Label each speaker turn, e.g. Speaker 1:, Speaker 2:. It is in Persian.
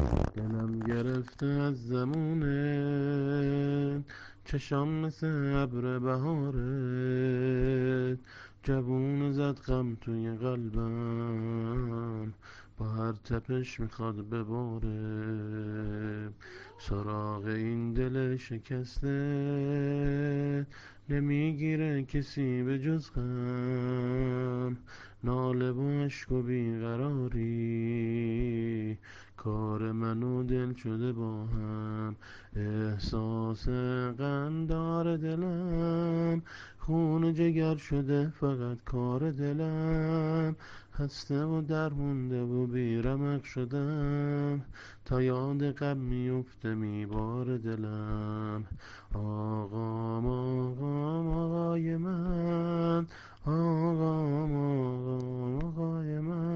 Speaker 1: دلم گرفته از زمونه، چشام مثل ابر بهاره، جوون زد غم توی قلبم، با هر تپش میخواد بباره. سراغ این دل شکسته نمیگیره کسی به جز غم، ناله و عشق و بیقراری، کار من و دل شده با هم. احساس قندار دلم، خون جگر شده فقط کار دلم، خسته و درمونده و بیرمق شدم، تا یاد غم میفته میبار دلم. آقام آقام آقای من، آقام آقام آقای من.